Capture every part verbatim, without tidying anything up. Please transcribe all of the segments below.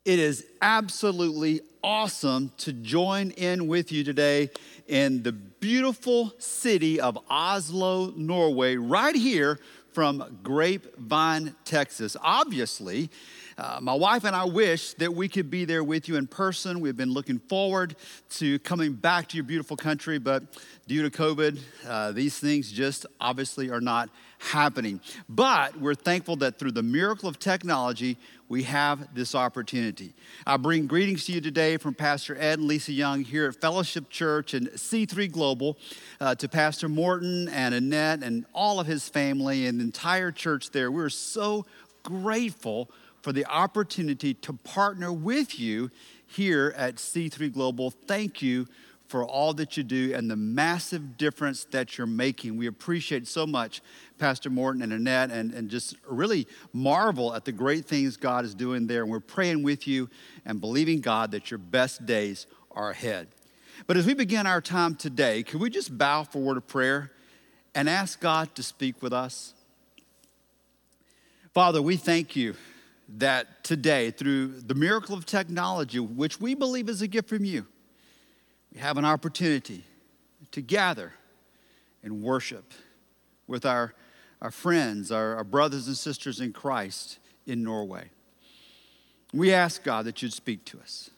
It is absolutely awesome to join in with you today in the beautiful city of Oslo, Norway, right here from Grapevine, Texas. Obviously, uh, my wife and I wish that we could be there with you in person. We've been looking forward to coming back to your beautiful country, but due to COVID, uh, these things just obviously are not happening. But we're thankful that through the miracle of technology, we have this opportunity. I bring greetings to you today from Pastor Ed and Lisa Young here at Fellowship Church and C three Global, uh, to Pastor Morton and Annette and all of his family and the entire church there. We're so grateful for the opportunity to partner with you here at C three Global. Thank you for all that you do and the massive difference that you're making. We appreciate so much Pastor Morton and Annette and, and just really marvel at the great things God is doing there. And we're praying with you and believing God that your best days are ahead. But as we begin our time today, can we just bow for a word of prayer and ask God to speak with us? Father, we thank you that today, through the miracle of technology, which we believe is a gift from you, we have an opportunity to gather and worship with our, our friends, our, our brothers and sisters in Christ in Norway. We ask, God, that you'd speak to us.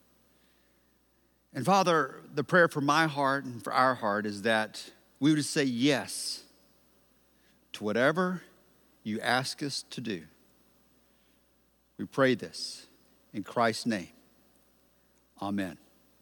And Father, the prayer for my heart and for our heart is that we would say yes to whatever you ask us to do. We pray this in Christ's name. Amen.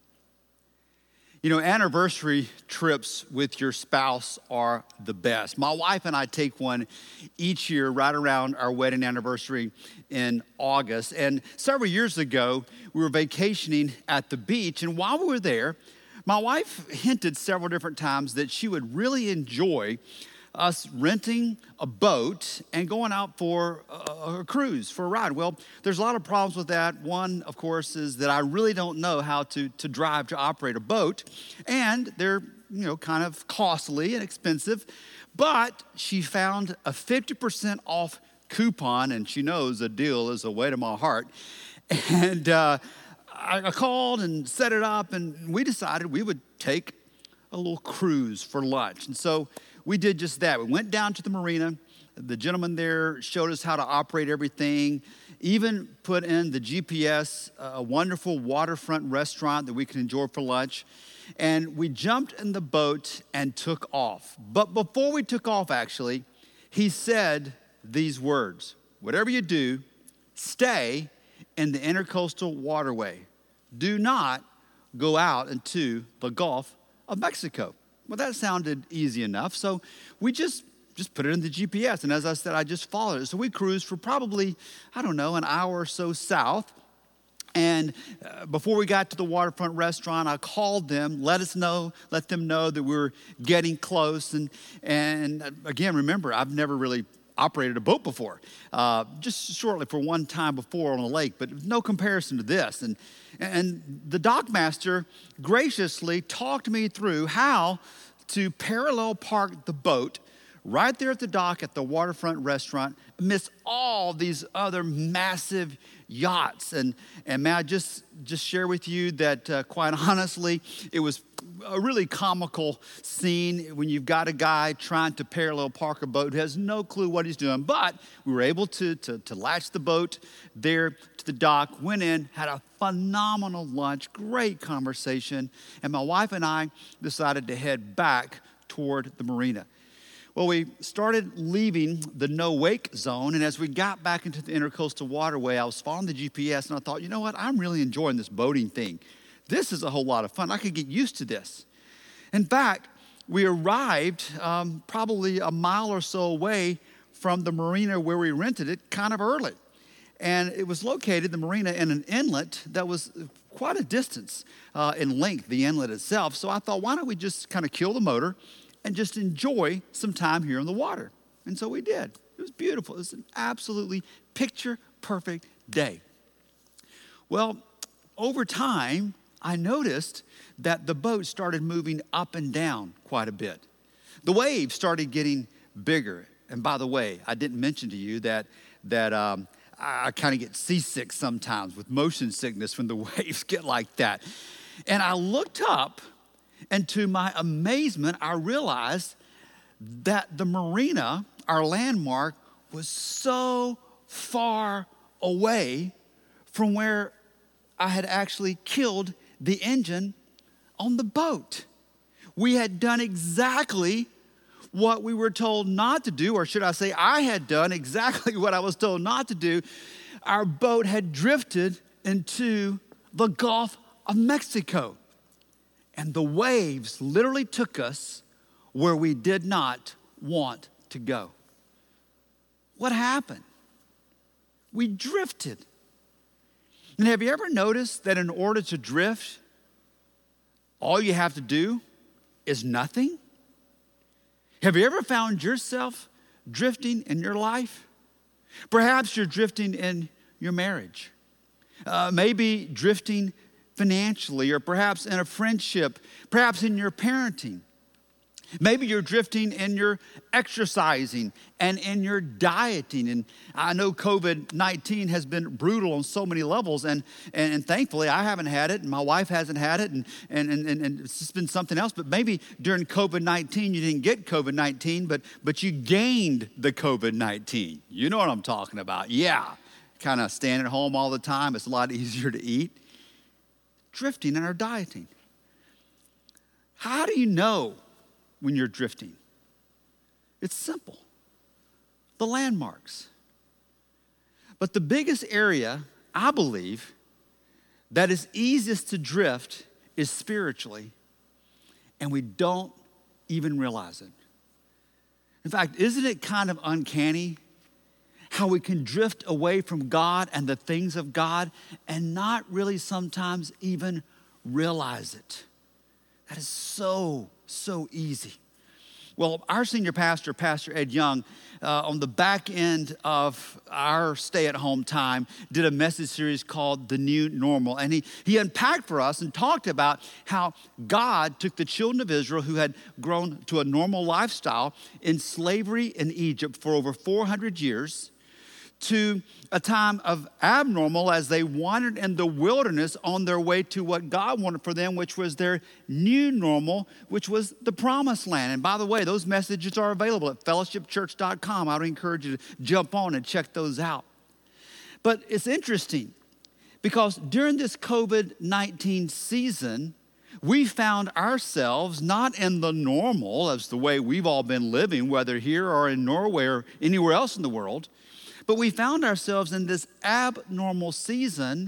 You know, anniversary trips with your spouse are the best. My wife and I take one each year right around our wedding anniversary in August. And several years ago, we were vacationing at the beach. And while we were there, my wife hinted several different times that she would really enjoy us renting a boat and going out for a, a cruise, for a ride. Well, there's a lot of problems with that. One, of course, is that I really don't know how to, to drive, to operate a boat. And they're, you know, kind of costly and expensive. But she found a fifty percent off coupon, and she knows a deal is a way to my heart. And uh, I, I called and set it up, and we decided we would take a little cruise for lunch. And so we did just that. We went down to the marina. The gentleman there showed us how to operate everything, even put in the G P S, a wonderful waterfront restaurant that we could enjoy for lunch. And we jumped in the boat and took off. But before we took off, actually, he said these words: whatever you do, stay in the intercoastal waterway. Do not go out into the Gulf of Mexico. Well, that sounded easy enough, so we just, just put it in the G P S, and as I said, I just followed it. So we cruised for probably, I don't know, an hour or so south, and uh, before we got to the waterfront restaurant, I called them, let us know, let them know that we were getting close, and, and again, remember, I've never really operated a boat before, uh, just shortly for one time before on a lake, but no comparison to this. And, and the dockmaster graciously talked me through how to parallel park the boat right there at the dock at the waterfront restaurant amidst all these other massive yachts. And, and may I just, just share with you that uh, quite honestly, it was a really comical scene when you've got a guy trying to parallel park a boat who has no clue what he's doing. But we were able to, to, to latch the boat there to the dock, went in, had a phenomenal lunch, great conversation, and my wife and I decided to head back toward the marina. Well, we started leaving the no-wake zone, and as we got back into the intercoastal waterway, I was following the G P S, and I thought, you know what, I'm really enjoying this boating thing. This is a whole lot of fun. I could get used to this. In fact, we arrived um, probably a mile or so away from the marina where we rented it kind of early. And it was located, the marina, in an inlet that was quite a distance uh, in length, the inlet itself. So I thought, why don't we just kind of kill the motor and just enjoy some time here in the water? And so we did. It was beautiful. It was an absolutely picture-perfect day. Well, over time, I noticed that the boat started moving up and down quite a bit. The waves started getting bigger. And by the way, I didn't mention to you that, that um, I kind of get seasick sometimes with motion sickness when the waves get like that. And I looked up, and to my amazement, I realized that the marina, our landmark, was so far away from where I had actually killed the engine on the boat. We had done exactly what we were told not to do, or should I say, I had done exactly what I was told not to do. Our boat had drifted into the Gulf of Mexico, and the waves literally took us where we did not want to go. What happened? We drifted. And have you ever noticed that in order to drift, all you have to do is nothing? Have you ever found yourself drifting in your life? Perhaps you're drifting in your marriage. Uh, maybe drifting financially, or perhaps in a friendship, perhaps in your parenting. Maybe you're drifting in your exercising and in your dieting. And I know covid nineteen has been brutal on so many levels. And, and, and thankfully, I haven't had it, and my wife hasn't had it, and, and, and, and it's just been something else. But maybe during covid nineteen, you didn't get covid nineteen, but, but you gained the covid nineteen. You know what I'm talking about. Yeah, kind of staying at home all the time. It's a lot easier to eat. Drifting in our dieting. How do you know when you're drifting? It's simple. The landmarks. But the biggest area, I believe, that is easiest to drift is spiritually, and we don't even realize it. In fact, isn't it kind of uncanny how we can drift away from God and the things of God and not really sometimes even realize it? That is so, so easy. Well, our senior pastor, Pastor Ed Young, uh, on the back end of our stay-at-home time, did a message series called The New Normal. And he, he unpacked for us and talked about how God took the children of Israel who had grown to a normal lifestyle in slavery in Egypt for over four hundred years to a time of abnormal as they wandered in the wilderness on their way to what God wanted for them, which was their new normal, which was the promised land. And by the way, those messages are available at fellowship church dot com. I would encourage you to jump on and check those out. But it's interesting because during this covid nineteen season, we found ourselves not in the normal as the way we've all been living, whether here or in Norway or anywhere else in the world. But we found ourselves in this abnormal season,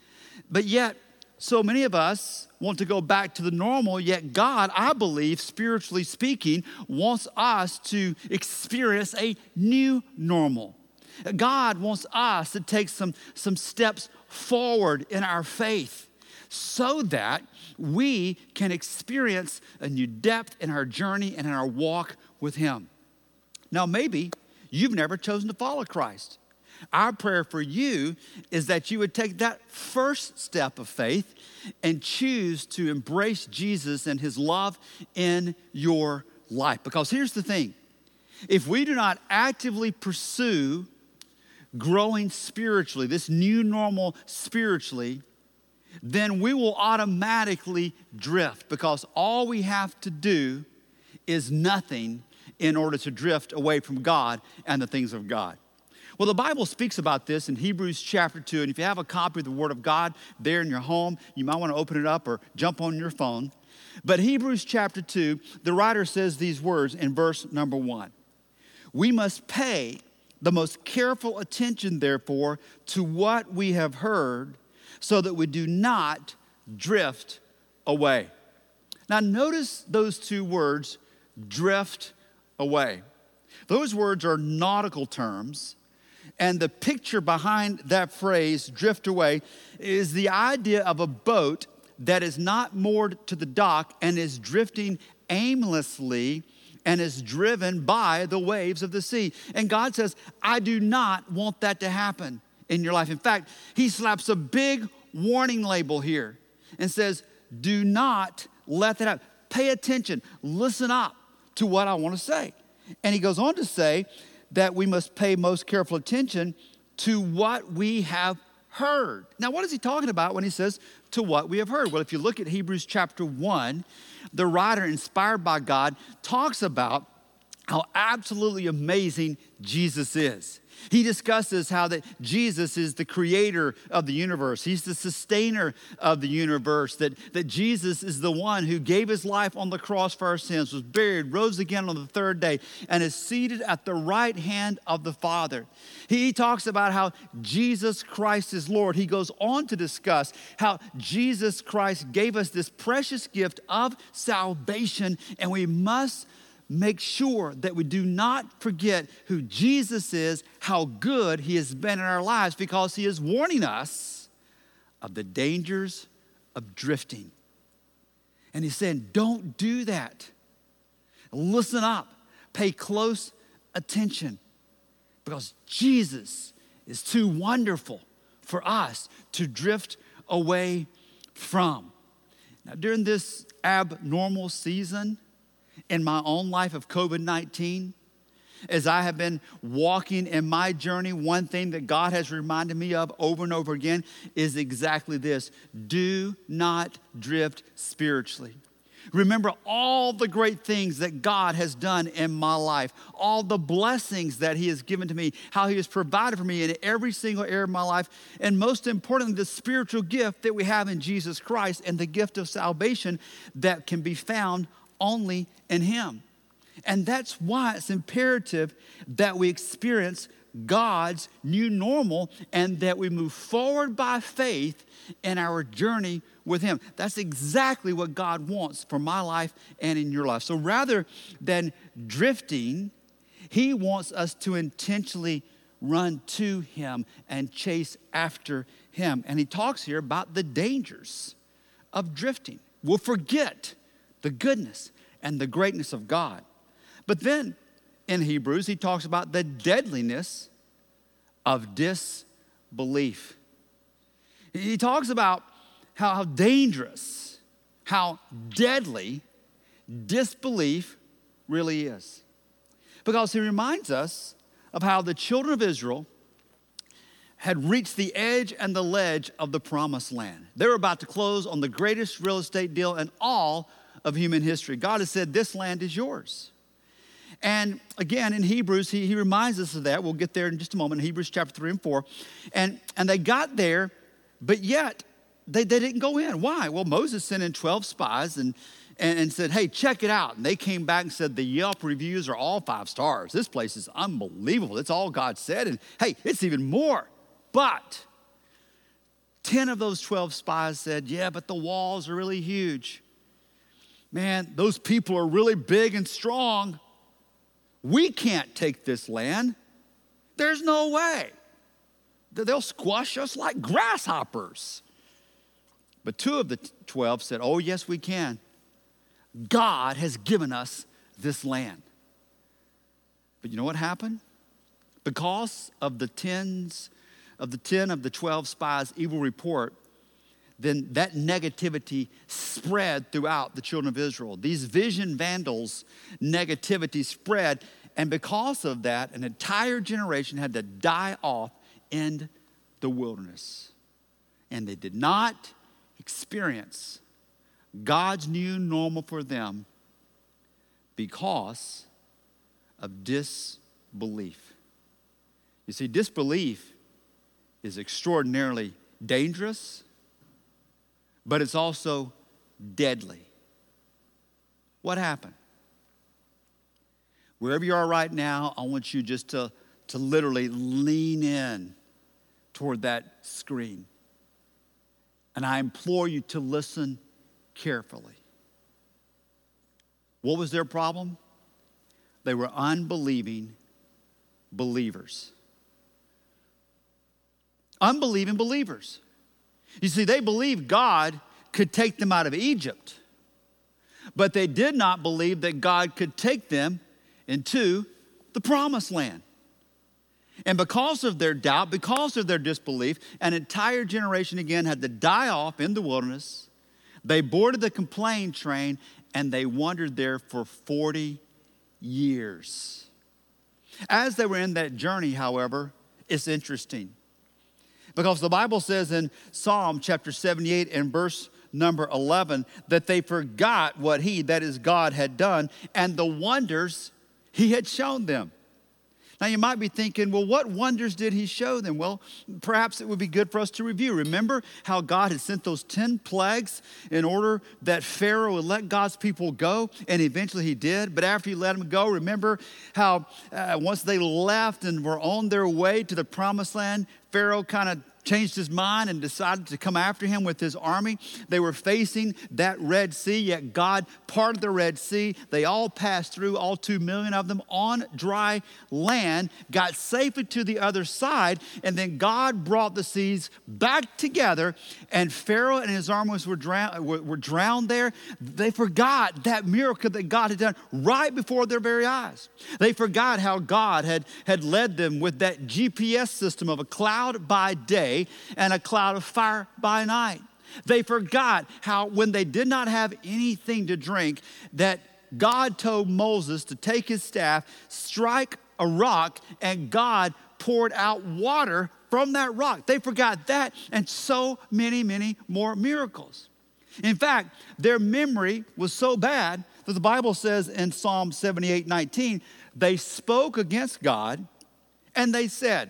but yet so many of us want to go back to the normal, yet God, I believe, spiritually speaking, wants us to experience a new normal. God wants us to take some, some steps forward in our faith so that we can experience a new depth in our journey and in our walk with Him. Now, maybe you've never chosen to follow Christ. Our prayer for you is that you would take that first step of faith and choose to embrace Jesus and His love in your life. Because here's the thing. If we do not actively pursue growing spiritually, this new normal spiritually, then we will automatically drift, because all we have to do is nothing in order to drift away from God and the things of God. Well, the Bible speaks about this in Hebrews chapter two, and if you have a copy of the Word of God there in your home, you might want to open it up or jump on your phone. But Hebrews chapter two, the writer says these words in verse number one. We must pay the most careful attention, therefore, to what we have heard, so that we do not drift away. Now, notice those two words, drift away. Those words are nautical terms, and the picture behind that phrase, drift away, is the idea of a boat that is not moored to the dock and is drifting aimlessly and is driven by the waves of the sea. And God says, I do not want that to happen in your life. In fact, He slaps a big warning label here and says, do not let that happen. Pay attention, listen up to what I want to say. And He goes on to say that we must pay most careful attention to what we have heard. Now, what is he talking about when he says to what we have heard? Well, if you look at Hebrews chapter one, the writer, inspired by God, talks about how absolutely amazing Jesus is. He discusses how that Jesus is the creator of the universe. He's the sustainer of the universe, that, that Jesus is the one who gave his life on the cross for our sins, was buried, rose again on the third day, and is seated at the right hand of the Father. He talks about how Jesus Christ is Lord. He goes on to discuss how Jesus Christ gave us this precious gift of salvation, and we must make sure that we do not forget who Jesus is, how good he has been in our lives, because he is warning us of the dangers of drifting. And he's saying, don't do that. Listen up. Pay close attention, because Jesus is too wonderful for us to drift away from. Now, during this abnormal season in my own life of covid nineteen, as I have been walking in my journey, one thing that God has reminded me of over and over again is exactly this: do not drift spiritually. Remember all the great things that God has done in my life, all the blessings that he has given to me, how he has provided for me in every single area of my life, and most importantly, the spiritual gift that we have in Jesus Christ and the gift of salvation that can be found only in him. And that's why it's imperative that we experience God's new normal and that we move forward by faith in our journey with him. That's exactly what God wants for my life and in your life. So rather than drifting, he wants us to intentionally run to him and chase after him. And he talks here about the dangers of drifting. We'll forget the goodness and the greatness of God. But then in Hebrews, he talks about the deadliness of disbelief. He talks about how, how dangerous, how deadly disbelief really is. Because he reminds us of how the children of Israel had reached the edge and the ledge of the promised land. They were about to close on the greatest real estate deal in all of human history. God has said, this land is yours. And again, in Hebrews, he, he reminds us of that. We'll get there in just a moment, in Hebrews chapter three and four. And, and they got there, but yet they, they didn't go in. Why? Well, Moses sent in twelve spies and, and, and said, hey, check it out. And they came back and said, the Yelp reviews are all five stars. This place is unbelievable. It's all God said. And hey, it's even more. But ten of those twelve spies said, yeah, but the walls are really huge. Man, those people are really big and strong. We can't take this land. There's no way. They'll squash us like grasshoppers. But two of the twelve said, oh, yes, we can. God has given us this land. But you know what happened? Because of the tens of the ten of the twelve spies' evil report, then that negativity spread throughout the children of Israel. These vision vandals' negativity spread, and because of that, an entire generation had to die off in the wilderness. And they did not experience God's new normal for them because of disbelief. You see, disbelief is extraordinarily dangerous, but it's also deadly. What happened? Wherever you are right now, I want you just to, to literally lean in toward that screen. And I implore you to listen carefully. What was their problem? They were unbelieving believers. Unbelieving believers. You see, they believed God could take them out of Egypt, but they did not believe that God could take them into the promised land. And because of their doubt, because of their disbelief, an entire generation again had to die off in the wilderness. They boarded the complaint train and they wandered there for forty years. As they were in that journey, however, It's interesting because the Bible says in Psalm chapter seventy-eight and verse number eleven that they forgot what he, that is God, had done and the wonders he had shown them. Now you might be thinking, well, what wonders did he show them? Well, perhaps it would be good for us to review. Remember how God had sent those ten plagues in order that Pharaoh would let God's people go, and eventually he did. But after he let them go, remember how uh, once they left and were on their way to the promised land, Pharaoh kind of changed his mind and decided to come after him with his army. They were facing that Red Sea, yet God parted the Red Sea. They all passed through, all two million of them, on dry land, got safely to the other side, and then God brought the seas back together, and Pharaoh and his armies were drowned, were, were drowned there. They forgot that miracle that God had done right before their very eyes. They forgot how God had, had led them with that G P S system of a cloud by day and a cloud of fire by night. They forgot how when they did not have anything to drink, that God told Moses to take his staff, strike a rock, and God poured out water from that rock. They forgot that and so many, many more miracles. In fact, their memory was so bad that the Bible says in Psalm seventy-eight nineteen, they spoke against God and they said,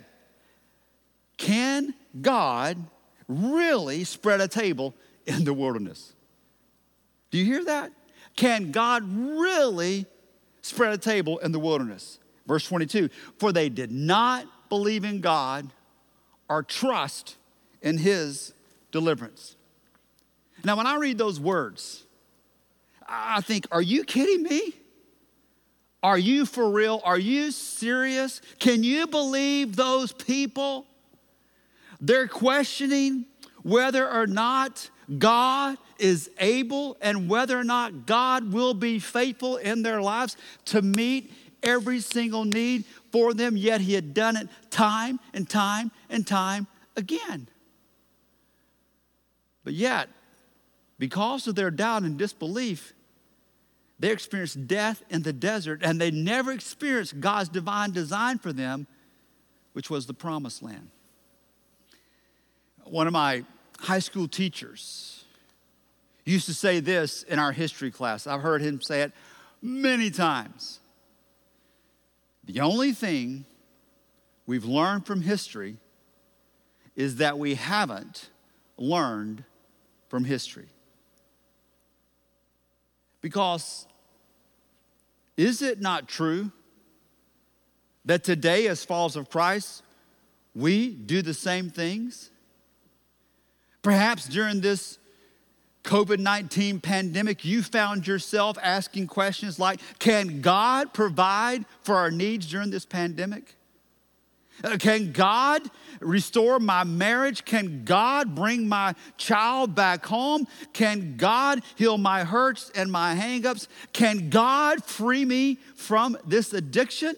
can God really spread a table in the wilderness? Do you hear that? Can God really spread a table in the wilderness? Verse twenty-two, for they did not believe in God or trust in his deliverance. Now, when I read those words, I think, are you kidding me? Are you for real? Are you serious? Can you believe those people? They're questioning whether or not God is able and whether or not God will be faithful in their lives to meet every single need for them, yet he had done it time and time and time again. But yet, because of their doubt and disbelief, they experienced death in the desert, and they never experienced God's divine design for them, which was the promised land. One of my high school teachers used to say this in our history class. I've heard him say it many times. The only thing we've learned from history is that we haven't learned from history. Because is it not true that today, as followers of Christ, we do the same things? Perhaps during this covid nineteen pandemic, you found yourself asking questions like, can God provide for our needs during this pandemic? Uh, can God restore my marriage? Can God bring my child back home? Can God heal my hurts and my hang-ups? Can God free me from this addiction?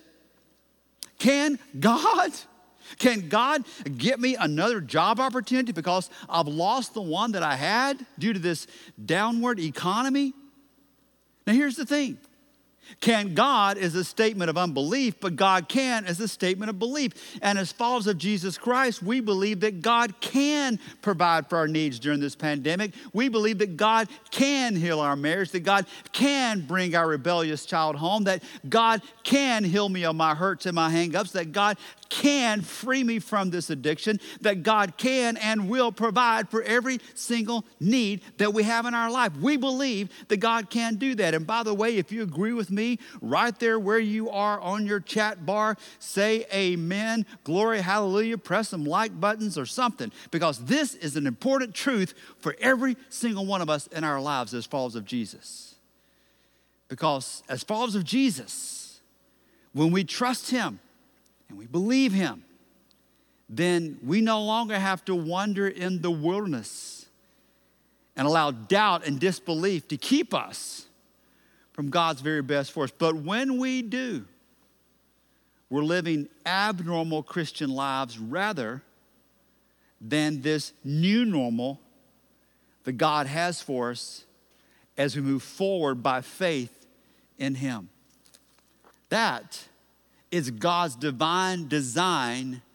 Can God? Can God get me another job opportunity because I've lost the one that I had due to this downward economy? Now here's the thing. Can God is a statement of unbelief, but God can is a statement of belief. And as followers of Jesus Christ, we believe that God can provide for our needs during this pandemic. We believe that God can heal our marriage, that God can bring our rebellious child home, that God can heal me of my hurts and my hang-ups, that God can free me from this addiction, that God can and will provide for every single need that we have in our life. We believe that God can do that. And by the way, if you agree with me, right there where you are on your chat bar, say amen, glory, hallelujah, press some like buttons or something, because this is an important truth for every single one of us in our lives as followers of Jesus. Because as followers of Jesus, when we trust him, and we believe him, then we no longer have to wander in the wilderness and allow doubt and disbelief to keep us from God's very best for us. But when we do, we're living abnormal Christian lives rather than this new normal that God has for us as we move forward by faith in him. That is God's divine design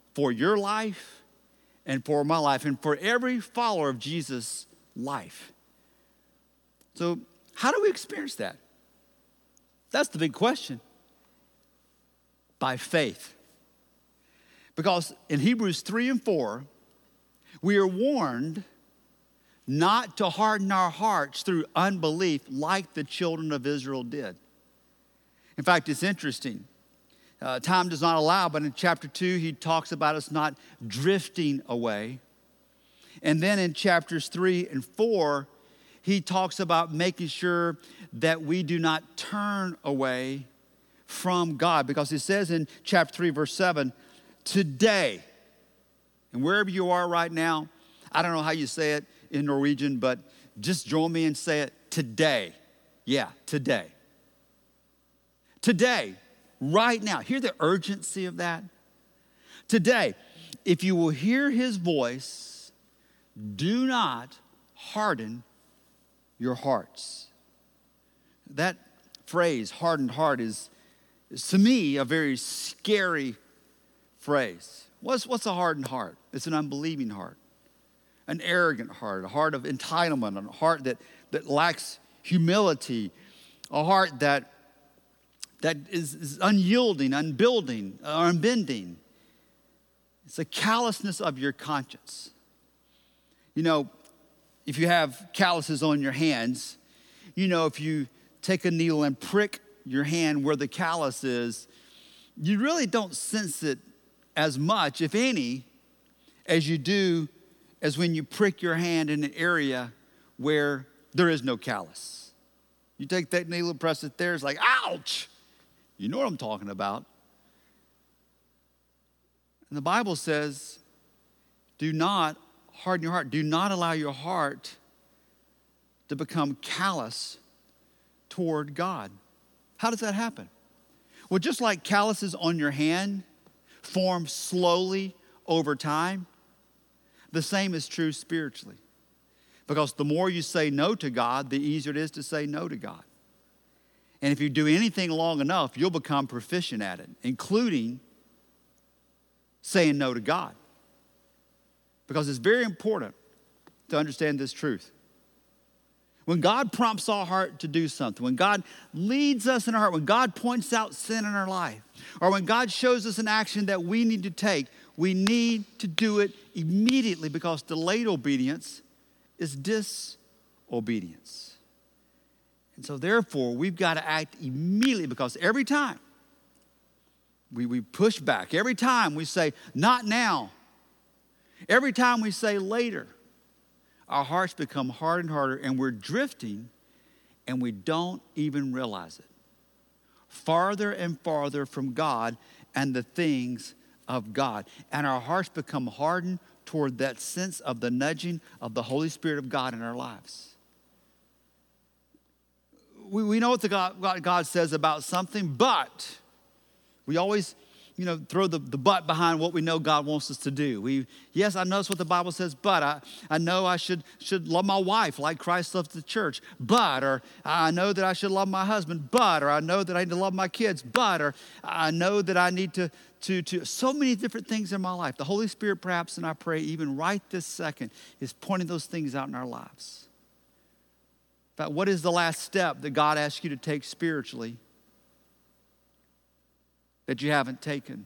for your life and for my life and for every follower of Jesus' life. So how do we experience that? That's the big question. By faith. Because in Hebrews three and four, we are warned not to harden our hearts through unbelief like the children of Israel did. In fact, it's interesting. Uh, time does not allow, but in chapter two, he talks about us not drifting away. And then in chapters three and four, he talks about making sure that we do not turn away from God. Because it says in chapter three, verse seven, today, and wherever you are right now, I don't know how you say it in Norwegian, but just join me and say it, today. Yeah, today. Today, right now. Hear the urgency of that? Today, if you will hear his voice, do not harden your hearts. That phrase, hardened heart, is, is to me a very scary phrase. What's, what's a hardened heart? It's an unbelieving heart, an arrogant heart, a heart of entitlement, a heart that, that lacks humility, a heart that, that is, is unyielding, unbuilding, or unbending. It's a callousness of your conscience. You know, if you have calluses on your hands, you know, if you take a needle and prick your hand where the callus is, you really don't sense it as much, if any, as you do as when you prick your hand in an area where there is no callus. You take that needle and press it there, it's like, ouch! You know what I'm talking about. And the Bible says, do not harden your heart. Do not allow your heart to become callous toward God. How does that happen? Well, just like calluses on your hand form slowly over time, the same is true spiritually. Because the more you say no to God, the easier it is to say no to God. And if you do anything long enough, you'll become proficient at it, including saying no to God. Because it's very important to understand this truth. When God prompts our heart to do something, when God leads us in our heart, when God points out sin in our life, or when God shows us an action that we need to take, we need to do it immediately, because delayed obedience is disobedience. And so therefore, we've got to act immediately, because every time we, we push back, every time we say, not now, every time we say later, our hearts become harder and harder, and we're drifting, and we don't even realize it. Farther and farther from God and the things of God. And our hearts become hardened toward that sense of the nudging of the Holy Spirit of God in our lives. We, we know what the God, what God says about something, but we always, you know, throw the, the but behind what we know God wants us to do. We, yes, I know that's what the Bible says, but I, I know I should, should love my wife like Christ loves the church, but, or I know that I should love my husband, but, or I know that I need to love my kids, but, or I know that I need to, to, to, so many different things in my life. The Holy Spirit, perhaps, and I pray even right this second, is pointing those things out in our lives. In fact, what is the last step that God asks you to take spiritually that you haven't taken?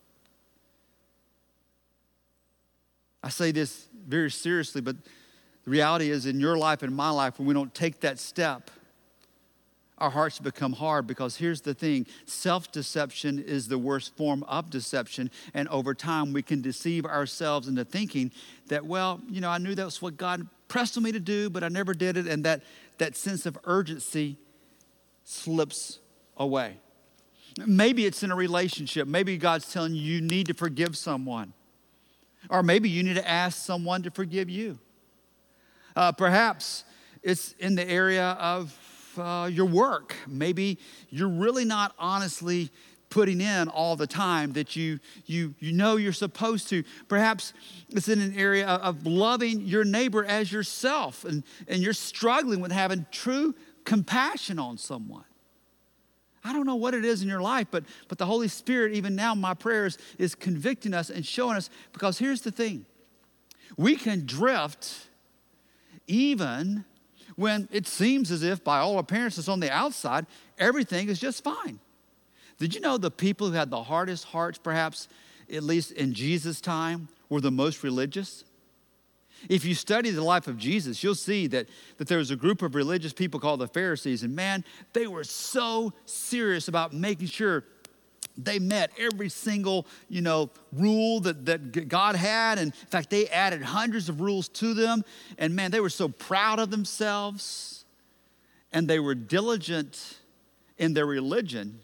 I say this very seriously, but the reality is, in your life and my life, when we don't take that step, our hearts become hard. Because here's the thing, self-deception is the worst form of deception, and over time we can deceive ourselves into thinking that, well, you know, I knew that was what God pressed on me to do, but I never did it, and that, that sense of urgency slips away. Maybe it's in a relationship. Maybe God's telling you you need to forgive someone. Or maybe you need to ask someone to forgive you. Uh, perhaps it's in the area of uh, your work. Maybe you're really not honestly putting in all the time that you, you, you know you're supposed to. Perhaps it's in an area of loving your neighbor as yourself, and, and you're struggling with having true compassion on someone. I don't know what it is in your life, but, but the Holy Spirit, even now, my prayers, is convicting us and showing us, because here's the thing. We can drift even when it seems as if, by all appearances on the outside, everything is just fine. Did you know the people who had the hardest hearts, perhaps, at least in Jesus' time, were the most religious? If you study the life of Jesus, you'll see that, that there was a group of religious people called the Pharisees, and man, they were so serious about making sure they met every single, you know, rule that, that God had. And in fact, they added hundreds of rules to them. And man, they were so proud of themselves, and they were diligent in their religion,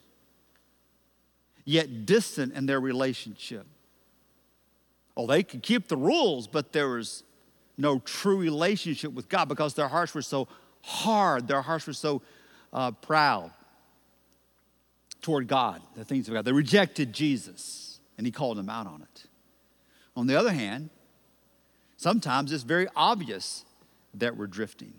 yet distant in their relationship. Oh, they could keep the rules, but there was no true relationship with God because their hearts were so hard. Their hearts were so uh, proud toward God, the things of God. They rejected Jesus, and he called them out on it. On the other hand, sometimes it's very obvious that we're drifting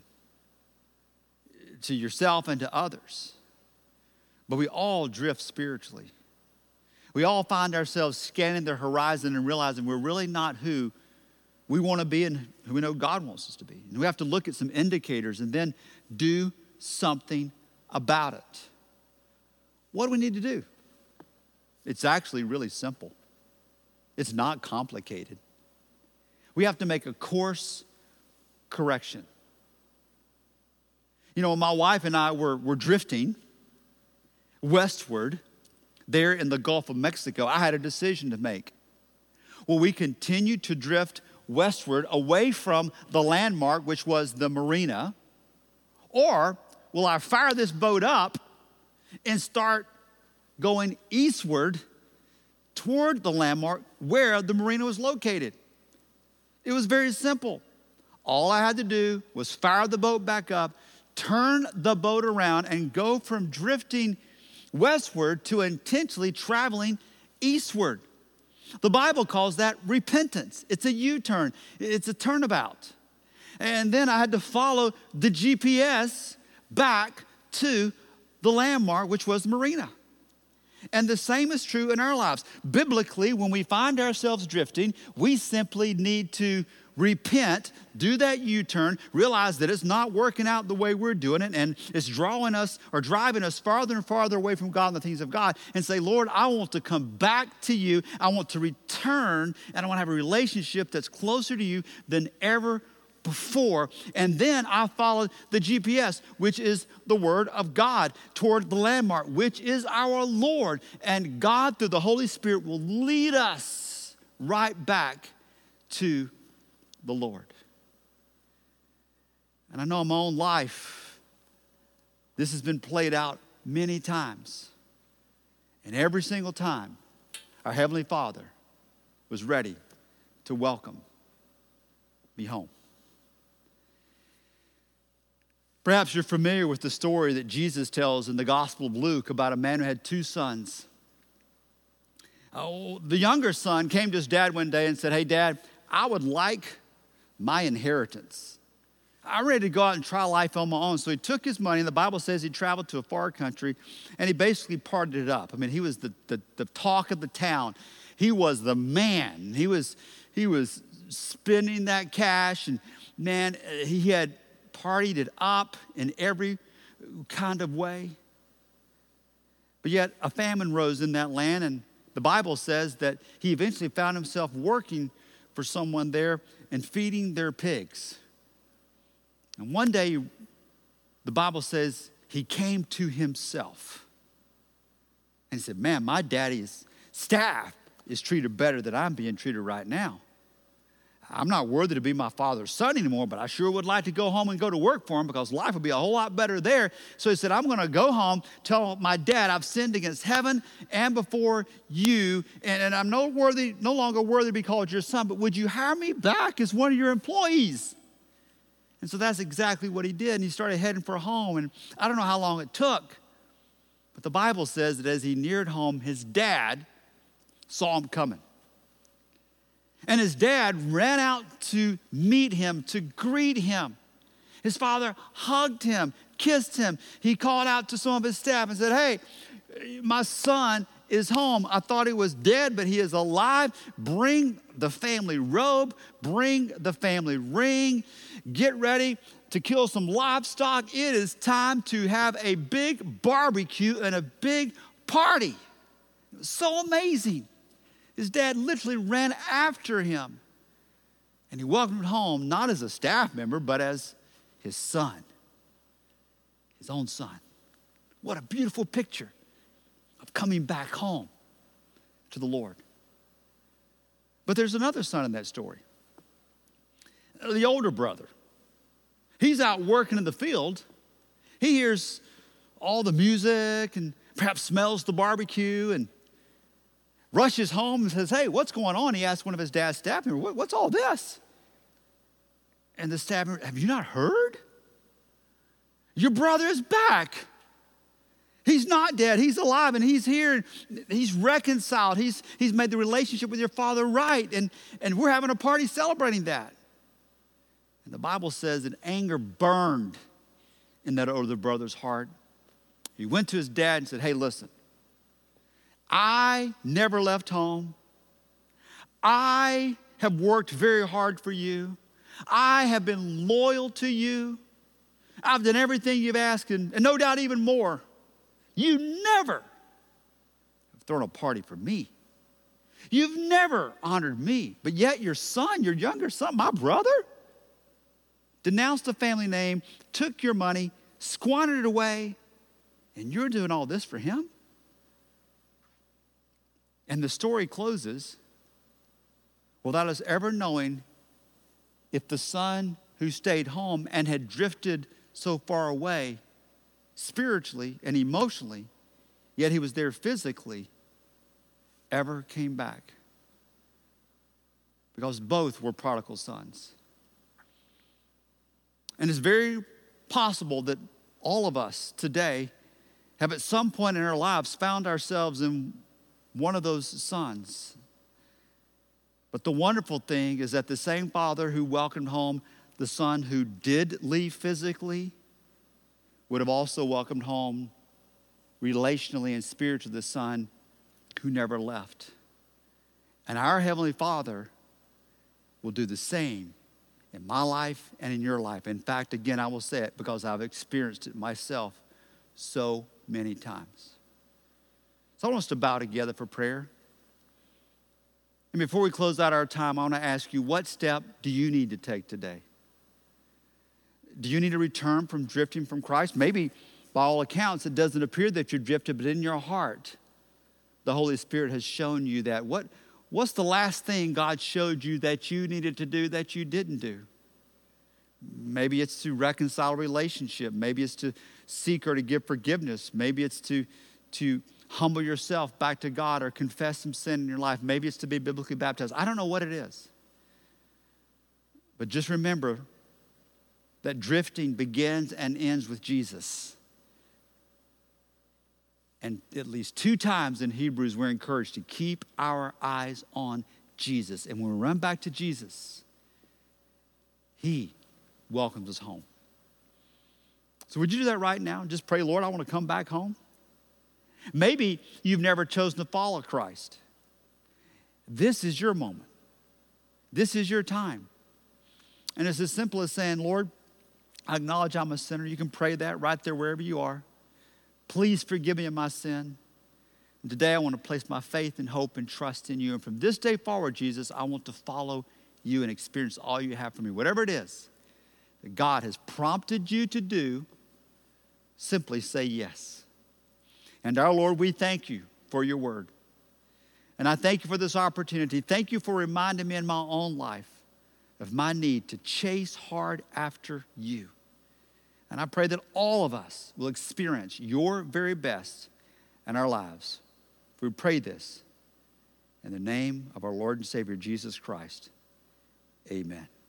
to yourself and to others. But we all drift spiritually. We all find ourselves scanning the horizon and realizing we're really not who we want to be and who we know God wants us to be. And we have to look at some indicators and then do something about it. What do we need to do? It's actually really simple. It's not complicated. We have to make a course correction. You know, when my wife and I were, were drifting westward there in the Gulf of Mexico, I had a decision to make. Will we continue to drift westward away from the landmark, which was the marina, or will I fire this boat up and start going eastward toward the landmark where the marina was located? It was very simple. All I had to do was fire the boat back up, turn the boat around, and go from drifting westward to intentionally traveling eastward. The Bible calls that repentance. It's a U-turn. It's a turnabout. And then I had to follow the G P S back to the landmark, which was the marina. And the same is true in our lives. Biblically, when we find ourselves drifting, we simply need to repent, do that U-turn, realize that it's not working out the way we're doing it, and it's drawing us or driving us farther and farther away from God and the things of God, and say, Lord, I want to come back to you. I want to return, and I want to have a relationship that's closer to you than ever before. And then I followed the G P S, which is the word of God, toward the landmark, which is our Lord. And God, through the Holy Spirit, will lead us right back to the Lord. And I know in my own life, this has been played out many times. And every single time, our Heavenly Father was ready to welcome me home. Perhaps you're familiar with the story that Jesus tells in the Gospel of Luke about a man who had two sons. Oh, the younger son came to his dad one day and said, hey, Dad, I would like my inheritance. I'm ready to go out and try life on my own. So he took his money, and the Bible says he traveled to a far country, and he basically partied it up. I mean, he was the, the, the talk of the town. He was the man. He was, he was spending that cash, and man, he had partied it up in every kind of way. But yet a famine rose in that land, and the Bible says that he eventually found himself working for someone there and feeding their pigs. And one day, the Bible says he came to himself. And he said, man, my daddy's staff is treated better than I'm being treated right now. I'm not worthy to be my father's son anymore, but I sure would like to go home and go to work for him because life would be a whole lot better there. So he said, I'm going to go home, tell my dad I've sinned against heaven and before you, and, and I'm no worthy, no longer worthy to be called your son, but would you hire me back as one of your employees? And so that's exactly what he did, and he started heading for home, and I don't know how long it took, but the Bible says that as he neared home, his dad saw him coming. And his dad ran out to meet him, to greet him. His father hugged him, kissed him. He called out to some of his staff and said, hey, My son is home. I thought he was dead, but he is alive. Bring the family robe. Bring the family ring. Get ready to kill some livestock. It is time to have a big barbecue and a big party. It was so amazing. His dad literally ran after him. And he welcomed him home, not as a staff member, but as his son, his own son. What a beautiful picture of coming back home to the Lord. But there's another son in that story. The older brother. He's out working in the field. He hears all the music and perhaps smells the barbecue and rushes home and says, hey, what's going on? He asks one of his dad's staff members, what's all this? And the staff member, have you not heard? Your brother is back. He's not dead. He's alive and he's here. He's reconciled. He's, he's made the relationship with your father right. And, and we're having a party celebrating that. And the Bible says that anger burned in that older brother's heart. He went to his dad and said, hey, listen, I never left home. I have worked very hard for you. I have been loyal to you. I've done everything you've asked, and, and no doubt even more. You never have thrown a party for me. You've never honored me. But yet your son, your younger son, my brother, denounced the family name, took your money, squandered it away, and you're doing all this for him? And the story closes without us ever knowing if the son who stayed home and had drifted so far away spiritually and emotionally, yet he was there physically, ever came back. Because both were prodigal sons. And it's very possible that all of us today have at some point in our lives found ourselves in one of those sons. But the wonderful thing is that the same father who welcomed home the son who did leave physically would have also welcomed home relationally and spiritually the son who never left. And our Heavenly Father will do the same in my life and in your life. In fact, again, I will say it because I've experienced it myself so many times. So I want us to bow together for prayer. And before we close out our time, I want to ask you, what step do you need to take today? Do you need to return from drifting from Christ? Maybe, by all accounts, it doesn't appear that you're drifted, but in your heart, the Holy Spirit has shown you that. What, what's the last thing God showed you that you needed to do that you didn't do? Maybe it's to reconcile a relationship. Maybe it's to seek or to give forgiveness. Maybe it's to, to humble yourself back to God or confess some sin in your life. Maybe it's to be biblically baptized. I don't know what it is. But just remember that drifting begins and ends with Jesus. And at least two times in Hebrews, we're encouraged to keep our eyes on Jesus. And when we run back to Jesus, He welcomes us home. So would you do that right now? Just pray, Lord, I want to come back home. Maybe you've never chosen to follow Christ. This is your moment. This is your time. And it's as simple as saying, Lord, I acknowledge I'm a sinner. You can pray that right there wherever you are. Please forgive me of my sin. And today I want to place my faith and hope and trust in you. And from this day forward, Jesus, I want to follow you and experience all you have for me. Whatever it is that God has prompted you to do, simply say yes. And our Lord, we thank you for your word. And I thank you for this opportunity. Thank you for reminding me in my own life of my need to chase hard after you. And I pray that all of us will experience your very best in our lives. We pray this in the name of our Lord and Savior, Jesus Christ. Amen.